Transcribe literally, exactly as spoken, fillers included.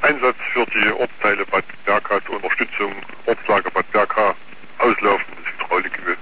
Einsatz für die Ortsteile Bad Berka und Unterstützung Ortslage Bad Berka auslaufendes Hydraulikgewiss.